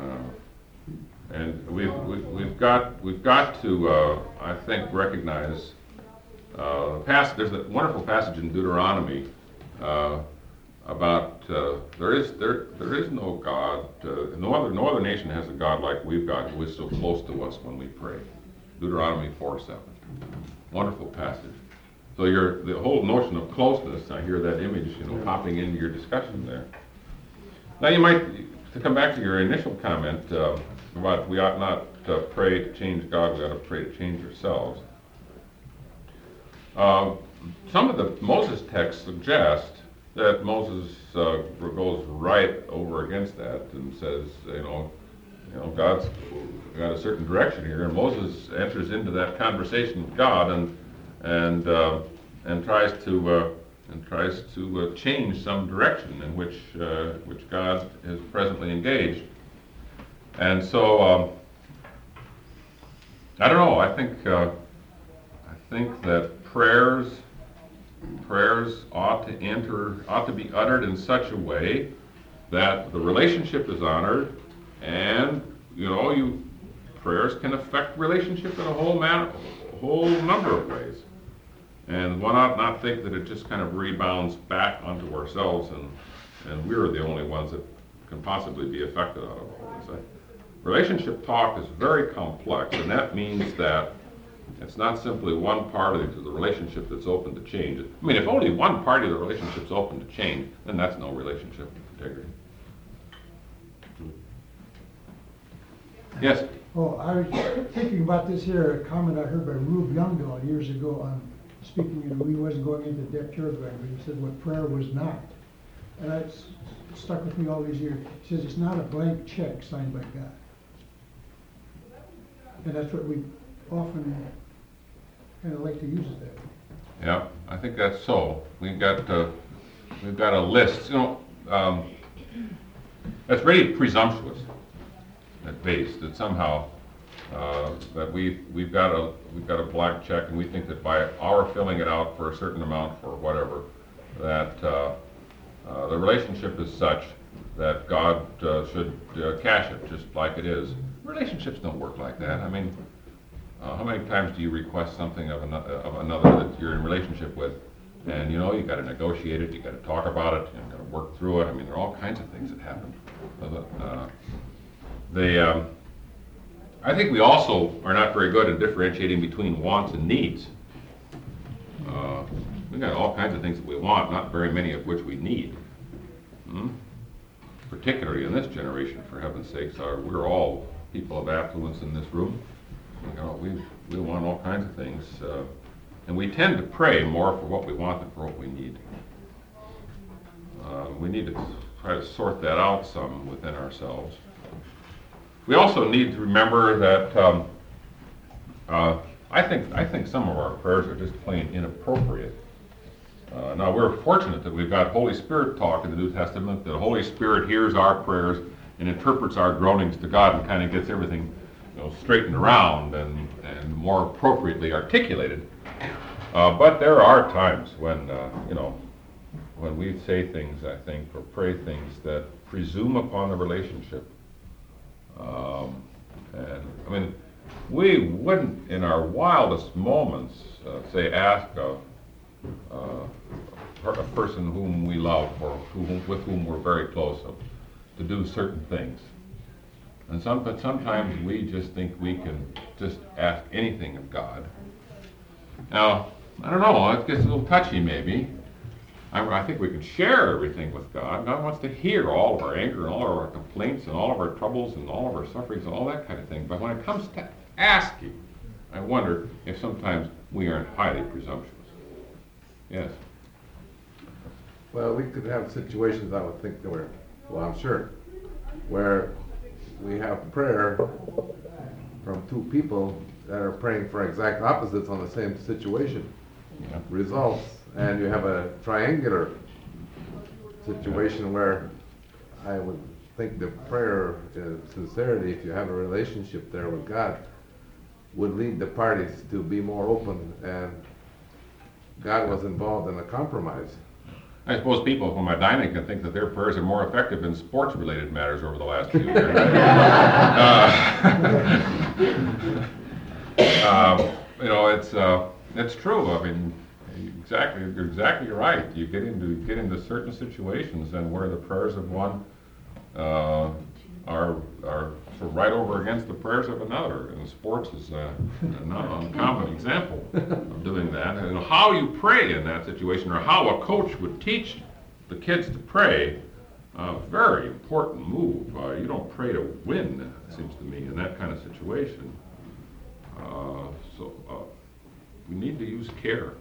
Speaker 1: and we've got to I think recognize there's a wonderful passage in Deuteronomy about there is no God, no other nation has a God like we've got who is so close to us when we pray. Deuteronomy 4:7. Wonderful passage. So the whole notion of closeness, I hear that image, popping into your discussion there. Now you might, to come back to your initial comment about we ought not pray to change God, we ought to pray to change ourselves. Some of the Moses texts suggest that Moses goes right over against that and says, God's got a certain direction here, and Moses enters into that conversation with God and tries to change some direction in which God is presently engaged. And so I don't know. I think that prayers ought to be uttered in such a way that the relationship is honored, and prayers can affect relationship in a whole number of ways. And one ought not think that it just kind of rebounds back onto ourselves and we're the only ones that can possibly be affected out of all this. Relationship talk is very complex, and that means that it's not simply one part of the relationship that's open to change. I mean, if only one part of the relationship is open to change, then that's no relationship integrity. Yes?
Speaker 3: Oh, I was thinking about this here, a comment I heard by Rube Youngdahl years ago on speaking, he wasn't going into depth paragraph, but he said what prayer was not. And that's stuck with me all these years. He says it's not a blank check signed by God. And that's what we often kind of like to use it that way.
Speaker 1: Yeah, I think that's so. We've got a list. That's really presumptuous at base, that somehow that we've got a blank check, and we think that by our filling it out for a certain amount for whatever, that the relationship is such that God should cash it just like it is. Relationships don't work like that. I mean, how many times do you request something of another that you're in relationship with, and you got to negotiate it, you got to talk about it, you got to work through it. I mean, there are all kinds of things that happen. I think we also are not very good at differentiating between wants and needs. We've got all kinds of things that we want, not very many of which we need. particularly in this generation, for heaven's sakes, we're all people of affluence in this room. We want all kinds of things, and we tend to pray more for what we want than for what we need. We need to try to sort that out some within ourselves. We also need to remember that I think some of our prayers are just plain inappropriate. Now, we're fortunate that we've got Holy Spirit talk in the New Testament. The Holy Spirit hears our prayers and interprets our groanings to God and kind of gets everything, straightened around and more appropriately articulated. But there are times when, when we say things, I think, or pray things that presume upon the relationship. And I mean, we wouldn't, in our wildest moments, say, ask a person whom we love or with whom we're very close to do certain things. But sometimes we just think we can just ask anything of God. Now, I don't know, it gets a little touchy maybe. I think we can share everything with God. God wants to hear all of our anger and all of our complaints and all of our troubles and all of our sufferings and all that kind of thing. But when it comes to asking, I wonder if sometimes we aren't highly presumptuous. Yes?
Speaker 4: Well, we could have situations, I would think, I'm sure, where we have prayer from two people that are praying for exact opposites on the same situation.
Speaker 1: Yeah.
Speaker 4: Results, and you have a triangular situation where I would think the prayer, sincerity, if you have a relationship there with God, would lead the parties to be more open, and God was involved in a compromise.
Speaker 1: I suppose people from my dining can think that their prayers are more effective in sports-related matters over the last few years. It's true. I mean, you're exactly right. You get into certain situations, and where the prayers of one are sort of right over against the prayers of another. And sports is not an uncommon example of doing that. And how you pray in that situation, or how a coach would teach the kids to pray, very important move. You don't pray to win, it seems to me, in that kind of situation. We need to use care.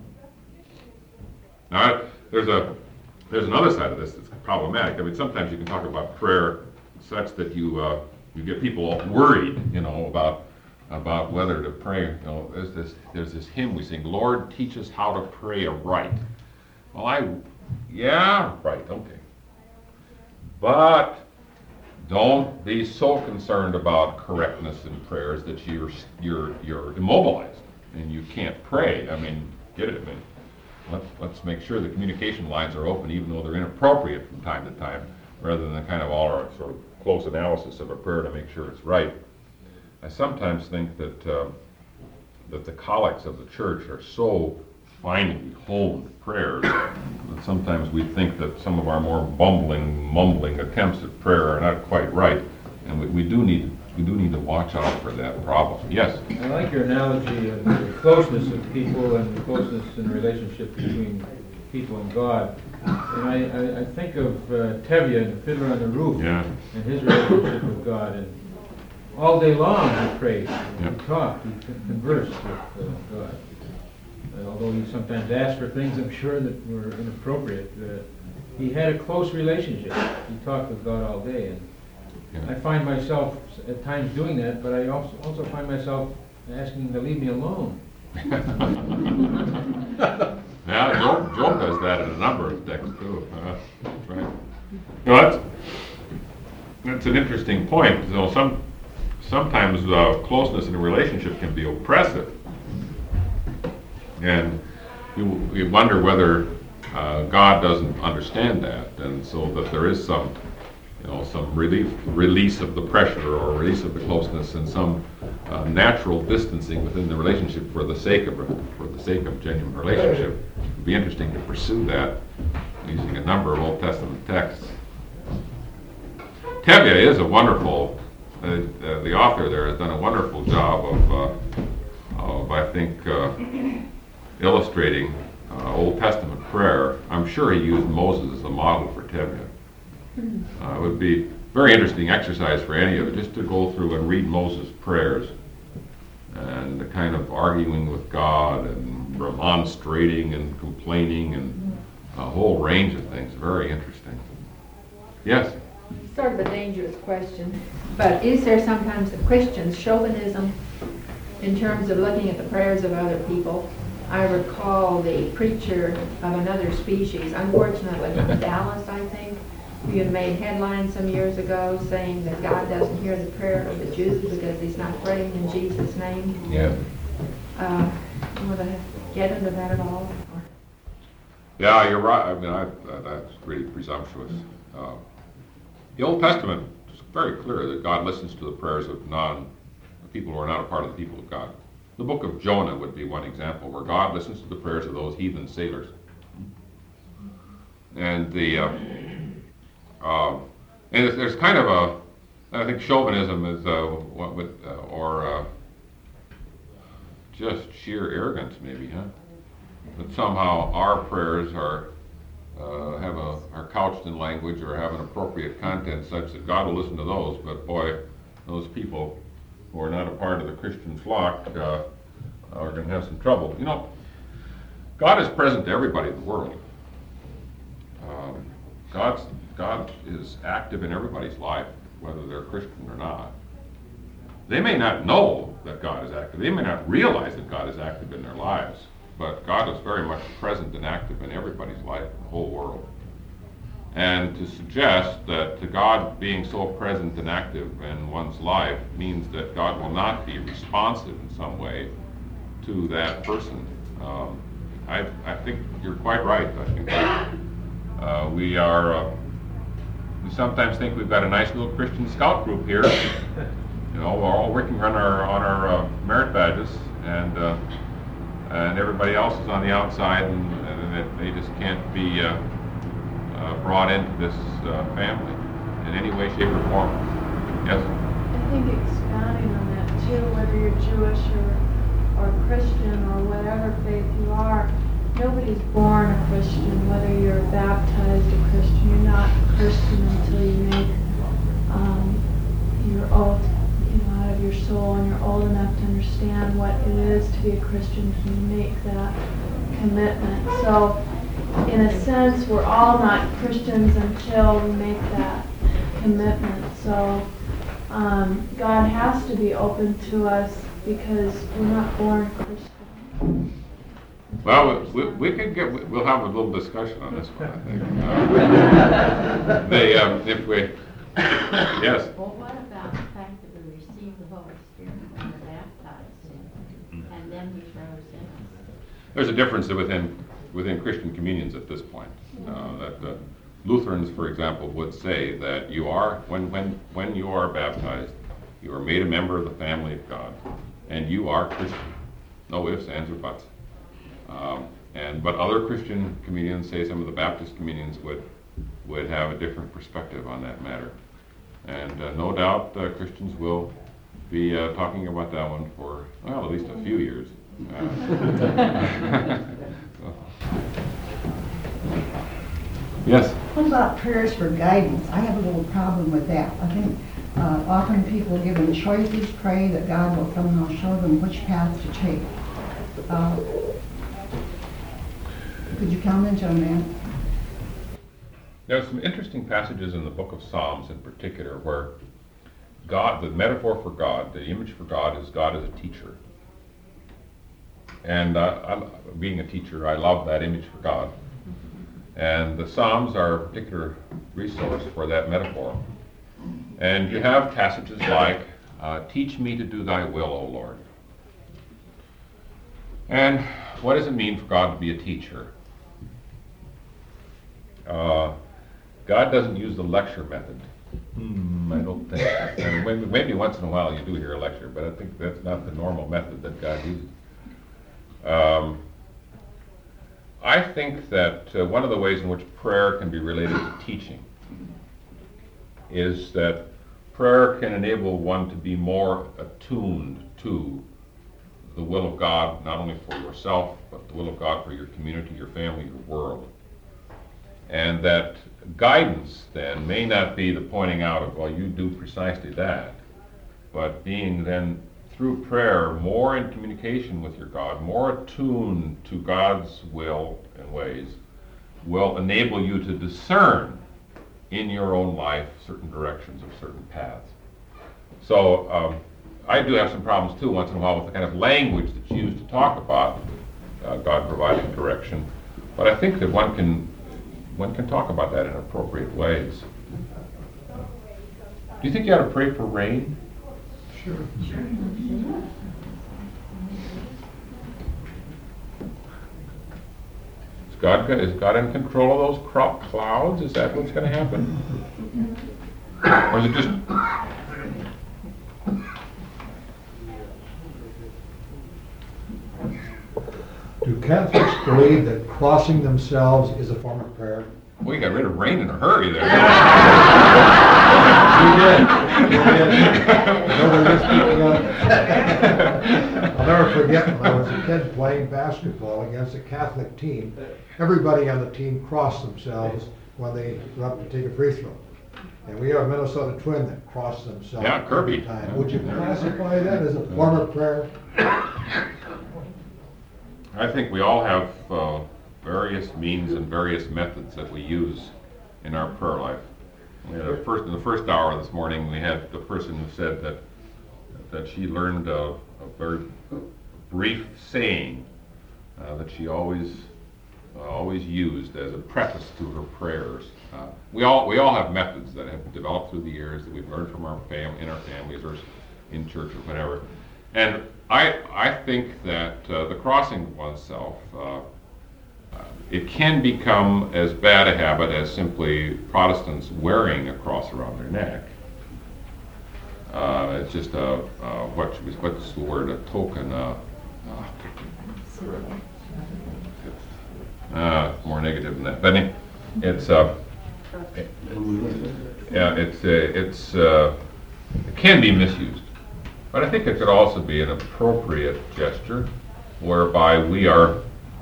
Speaker 1: Now, there's another side of this that's problematic. I mean, sometimes you can talk about prayer such that you get people all worried, about whether to pray. There's this hymn we sing, "Lord, teach us how to pray aright." Well, right, okay. But don't be so concerned about correctness in prayers that you're immobilized and you can't pray. I mean, get it? I mean, let's make sure the communication lines are open, even though they're inappropriate from time to time, rather than kind of all our sort of close analysis of a prayer to make sure it's right. I sometimes think that the collects of the church are so finely honed prayers that sometimes we think that some of our more mumbling attempts at prayer are not quite right, and we do need to watch out for that problem. Yes?
Speaker 5: I like your analogy of the closeness of people and the closeness in the relationship between people and God. And I think of Tevye, the Fiddler on the Roof, and his relationship with God. And all day long he prayed, he talked, he conversed with God. And although he sometimes asked for things, I'm sure, that were inappropriate, he had a close relationship. He talked with God all day. And I find myself at times doing that, but I also find myself asking him to leave me alone.
Speaker 1: Yeah, Job does that in a number of texts too. That's right. That's an interesting point. Sometimes closeness in a relationship can be oppressive, and we wonder whether God doesn't understand that, and so that there is some release of the pressure or release of the closeness, and some natural distancing within the relationship for the sake of genuine relationship. It would be interesting to pursue that using a number of Old Testament texts. Tevye is a wonderful. The author there has done a wonderful job of I think, illustrating Old Testament prayer. I'm sure he used Moses as a model for Tevye. It would be very interesting exercise for any of it, just to go through and read Moses' prayers and the kind of arguing with God and remonstrating and complaining and a whole range of things. Very interesting. Yes?
Speaker 6: Sort of a dangerous question, but is there sometimes a Christian chauvinism in terms of looking at the prayers of other people? I recall the preacher of another species, unfortunately from Dallas, I think, who had made headlines some years ago saying that God doesn't hear the prayer of the Jews because he's not praying in Jesus' name.
Speaker 1: Yeah.
Speaker 6: You want to get into that at all?
Speaker 1: Yeah, you're right. I mean, that's really presumptuous. The Old Testament is very clear that God listens to the prayers of people who are not a part of the people of God. The book of Jonah would be one example where God listens to the prayers of those heathen sailors. And there's kind of I think chauvinism is just sheer arrogance, maybe, huh? That somehow our prayers are couched in language or have an appropriate content such that God will listen to those, but boy, those people who are not a part of the Christian flock are going to have some trouble. You know, God is present to everybody in the world. God is active in everybody's life, whether they're Christian or not. They may not know that God is active. They may not realize that God is active in their lives, but God is very much present and active in everybody's life, in the whole world. And to suggest that God being so present and active in one's life means that God will not be responsive in some way to that person. I think you're quite right. I think that we sometimes think we've got a nice little Christian scout group here. You know, we're all working on our merit badges, and everybody else is on the outside, and they just can't be brought into this family in any way, shape, or form. Yes?
Speaker 7: I think expanding on that too, whether you're Jewish or Christian or whatever faith you are, nobody's born a Christian, whether you're baptized a Christian. You're not a Christian until you make your oath, out of your soul, and you're old enough to understand what it is to be a Christian, and you make that commitment. So, in a sense, we're all not Christians until we make that commitment. So, God has to be open to us because we're not born Christian.
Speaker 1: Well, we'll have a little discussion on this one, I think. If we, yes.
Speaker 8: Well, what about the fact that we receive the Holy Spirit when we're baptized and then He throws in us?
Speaker 1: There's a difference within Christian communions at this point. That Lutherans, for example, would say that you are, when you are baptized, you are made a member of the family of God, and you are Christian. No ifs, ands, or buts. But other Christian communions, say some of the Baptist communions, would have a different perspective on that matter. And no doubt Christians will be talking about that one for, well, at least a few years. Yes?
Speaker 9: What about prayers for guidance? I have a little problem with that. I think often people given choices pray that God will somehow show them which path to take. Could you comment on that?
Speaker 1: There are some interesting passages in the book of Psalms in particular where God, the metaphor for God, the image for God is God as a teacher. And being a teacher, I love that image for God. And the Psalms are a particular resource for that metaphor. And you have passages like, teach me to do thy will, O Lord. And what does it mean for God to be a teacher? God doesn't use the lecture method. I don't think. I mean, maybe once in a while you do hear a lecture, but I think that's not the normal method that God uses. I think that one of the ways in which prayer can be related to teaching is that prayer can enable one to be more attuned to the will of God, not only for yourself, but the will of God for your community, your family, your world. And that guidance then may not be the pointing out of, well, you do precisely that, but being then through prayer more in communication with your God, more attuned to God's will and ways, will enable you to discern in your own life certain directions or certain paths. So I do have some problems too once in a while with the kind of language that's used to talk about God providing direction, but I think that one can talk about that in appropriate ways. Do you think you ought to pray for rain?
Speaker 3: Sure.
Speaker 1: Is God in control of those clouds? Is that what's going to happen? Or is it just...
Speaker 10: Do Catholics believe that crossing themselves is a form of prayer?
Speaker 1: We got rid of rain in a hurry there.
Speaker 10: I'll never forget when I was a kid playing basketball against a Catholic team. Everybody on the team crossed themselves when they went up to take a free throw. And we have a Minnesota Twin that crossed themselves
Speaker 1: Kirby.
Speaker 10: every time. Would you classify that as a form of prayer?
Speaker 1: I think we all have various means and various methods that we use in our prayer life. We had in the first hour this morning, we had the person who said that she learned a very brief saying that she always used as a preface to her prayers. We all have methods that have developed through the years that we've learned from our in our families or in church or whatever. And I think that the crossing of oneself, it can become as bad a habit as simply Protestants wearing a cross around their neck. It's just what's the word? A token. More negative than that. But it can be misused. But I think it could also be an appropriate gesture, whereby we are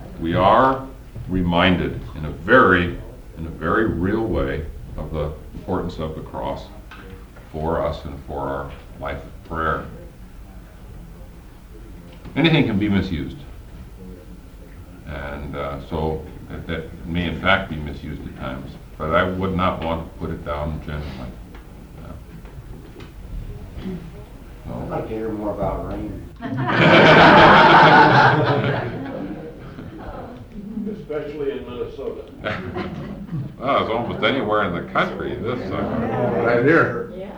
Speaker 1: reminded in a very real way of the importance of the cross for us and for our life of prayer. Anything can be misused, and so that may in fact be misused at times. But I would not want to put it down gently.
Speaker 2: I'd like to hear more about rain.
Speaker 11: Especially in Minnesota.
Speaker 1: Well, it's almost anywhere in the country this summer.
Speaker 4: Right here.
Speaker 8: Yeah.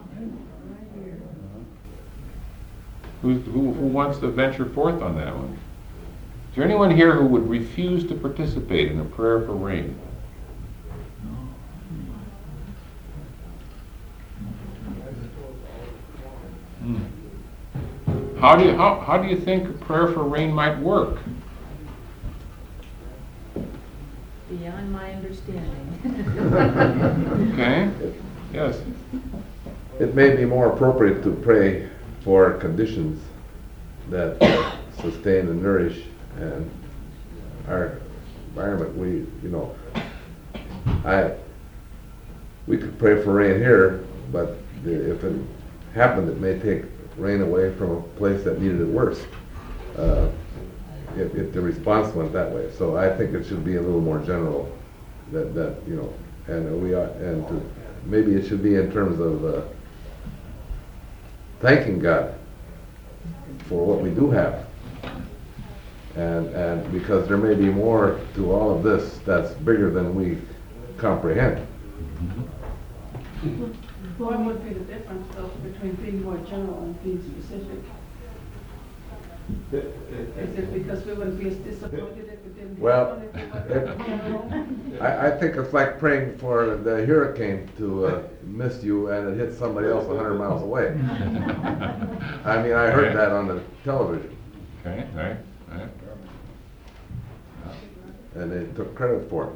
Speaker 1: Who wants to venture forth on that one? Is there anyone here who would refuse to participate in a prayer for rain? How do you think a prayer for rain might work?
Speaker 6: Beyond my understanding.
Speaker 1: Okay. Yes.
Speaker 4: It may be more appropriate to pray for conditions that sustain and nourish and our environment. We could pray for rain here, but if it happened, it may take rain away from a place that needed it worse. If the response went that way, so I think it should be a little more general. Maybe it should be in terms of thanking God for what we do have, and because there may be more to all of this that's bigger than we comprehend.
Speaker 12: What would be the difference, though, between being more general and being specific? Is it because we wouldn't be as disappointed if it didn't
Speaker 4: Well,
Speaker 12: happen, if it wasn't general?
Speaker 4: I think it's like praying for the hurricane to miss you and it hits somebody else 100 miles away. I mean, I heard that on the television.
Speaker 1: Okay, right.
Speaker 4: And they took credit for it.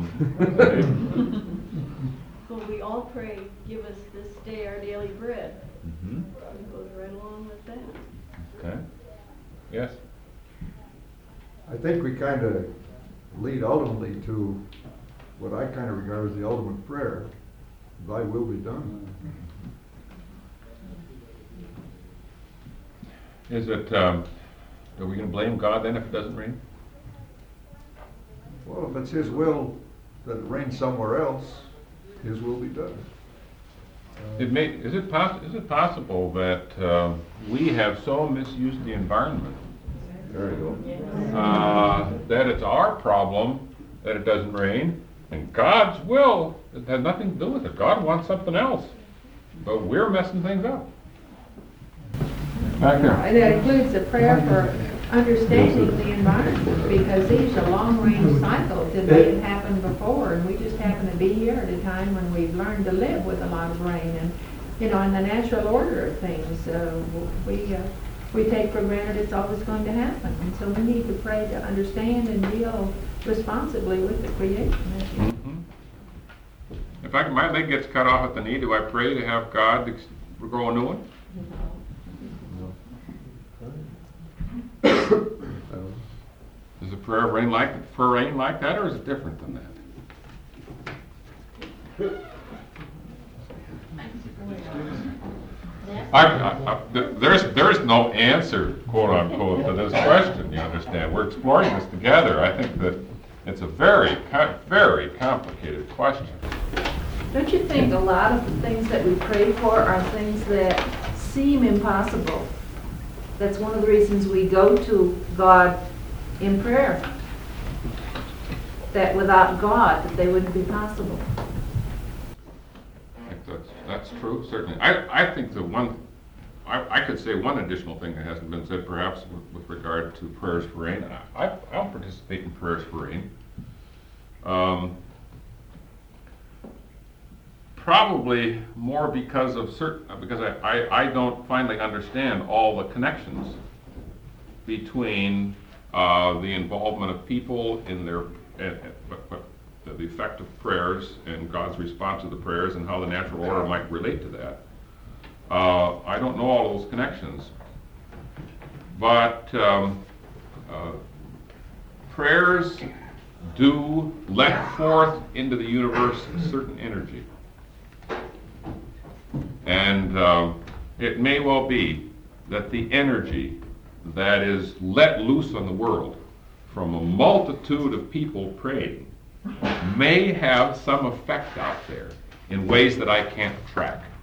Speaker 7: So we all pray, give us this day our daily bread.
Speaker 1: Mm-hmm.
Speaker 7: It goes right along with that.
Speaker 1: Okay. Yes.
Speaker 10: I think we kind of lead ultimately to
Speaker 13: what I kind of regard as the ultimate prayer, thy will be done.
Speaker 1: Is it, are we going to blame God then if it doesn't rain?
Speaker 13: Well, if it's his will that it rains somewhere else, his will be done.
Speaker 1: Is it possible that we have so misused the environment
Speaker 4: There you go.
Speaker 1: that it's our problem that it doesn't rain, and God's will, it has nothing to do with it. God wants something else, but we're messing things up. Back there.
Speaker 6: And that includes a prayer for understanding the environment, because these are long-range cycles that may have happened before, and we just happen to be here at a time when we've learned to live with a lot of rain, and, you know, in the natural order of things, we take for granted it's always going to happen, and so we need to pray to understand and deal responsibly with the creation.
Speaker 1: Mm-hmm. If my leg gets cut off at the knee, do I pray to have God grow a new one? Is a prayer for rain like that, or is it different than that? There's no answer, quote unquote, to this question. You understand? We're exploring this together. I think that it's a very, very complicated question.
Speaker 14: Don't you think a lot of the things that we pray for are things that seem impossible? That's one of the reasons we go to God in prayer. That without God, that they wouldn't be possible.
Speaker 1: I think that's true, certainly. I think I could say one additional thing that hasn't been said, perhaps with regard to prayers for rain. I'll participate in prayers for rain. Probably more because I don't finally understand all the connections between the involvement of people in their the effect of prayers and God's response to the prayers and how the natural order might relate to that. I don't know all those connections, but prayers do let forth into the universe a certain energy. And it may well be that the energy that is let loose on the world from a multitude of people praying may have some effect out there in ways that I can't track.